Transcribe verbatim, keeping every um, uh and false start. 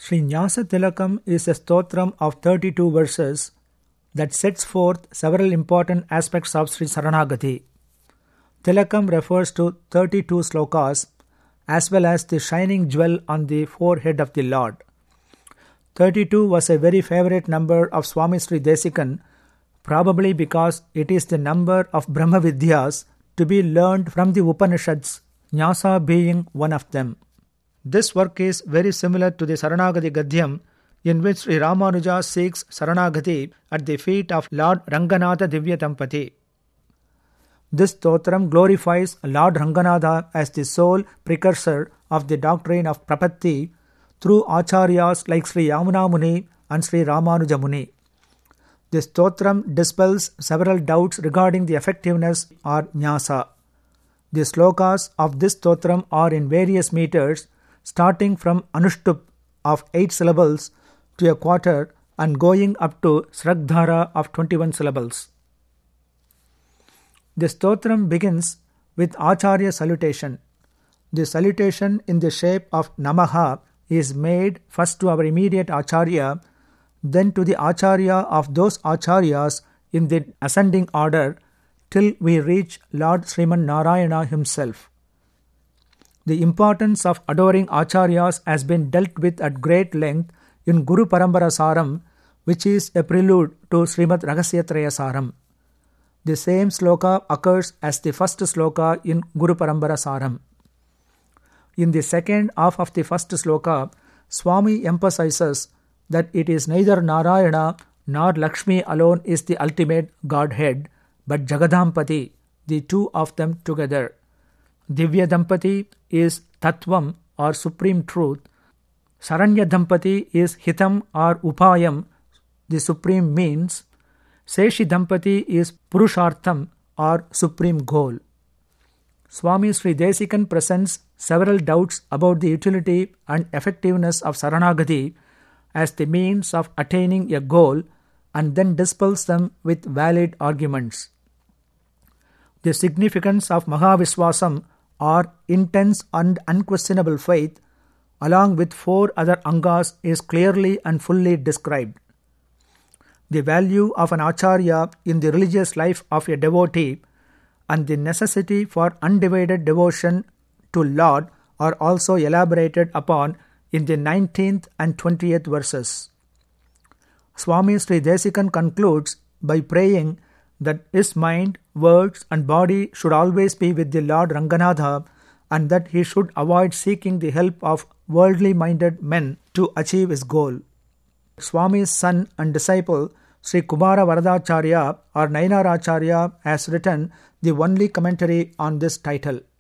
Sri Nyasa Tilakam is a stotram of thirty-two verses that sets forth several important aspects of Sri Saranagati. Tilakam refers to thirty-two slokas as well as the shining jewel on the forehead of the Lord. thirty-two was a very favorite number of Swami Sri Desikan, probably because it is the number of Brahma Vidyas to be learned from the Upanishads, Nyasa being one of them. This work is very similar to the Saranagati Gadyam, in which Sri Ramanuja seeks Saranagati at the feet of Lord Ranganatha Divya Dampati. This stotram glorifies Lord Ranganatha as the sole precursor of the doctrine of Prapatti through Acharyas like Sri Yamuna Muni and Sri Ramanuja Muni. The stotram dispels several doubts regarding the effectiveness or Nyasa. The slokas of this stotram are in various meters, starting from Anushtup of eight syllables to a quarter and going up to Sragdhara of twenty-one syllables. The stotram begins with Acharya salutation. The salutation in the shape of Namaha is made first to our immediate Acharya, then to the Acharya of those Acharyas in the ascending order till we reach Lord Sriman Narayana himself. The importance of adoring Acharyas has been dealt with at great length in Guru Parambara Saram, which is a prelude to Srimad Rahasyatraya Saram. The same sloka occurs as the first sloka in Guru Parambara Saram. In the second half of the first sloka, Swami emphasizes that it is neither Narayana nor Lakshmi alone is the ultimate Godhead, but Jagadampati, the two of them together. Divya Dampati is Tattvam or Supreme Truth. Saranya Dampati is Hitam or Upayam, the Supreme Means. Seshi Dampati is Purushartham or Supreme Goal. Swami Sri Desikan presents several doubts about the utility and effectiveness of Saranagati as the means of attaining a goal and then dispels them with valid arguments. The significance of Mahaviswasam or intense and unquestionable faith along with four other angas is clearly and fully described. The value of an Acharya in the religious life of a devotee and the necessity for undivided devotion to Lord are also elaborated upon in the nineteenth and twentieth verses. Swami Sri Desikan concludes by praying that his mind, words and body should always be with the Lord Ranganatha and that he should avoid seeking the help of worldly-minded men to achieve his goal. Swami's son and disciple Sri Kumara Varadacharya or Nayanaracharya has written the only commentary on this title.